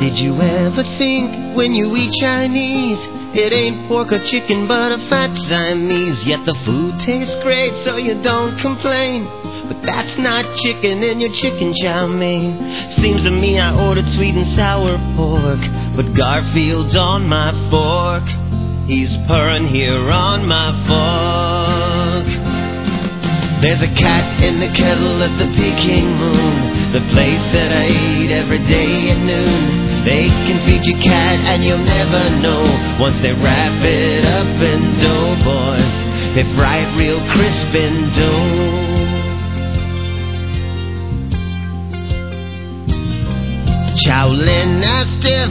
Did you ever think when you eat Chinese, it ain't pork or chicken but a fat Siamese? Yet the food tastes great so you don't complain. But that's not chicken in your chicken chow mein. Seems to me I ordered sweet and sour pork, but Garfield's on my fork. He's purring here on my fork. There's a cat in the kettle at the Peking Moon, the place that I eat every day at noon. They can feed your cat and you'll never know. Once they wrap it up in dough, boys, they fry it real crisp in dough. Chow Lin, now stiff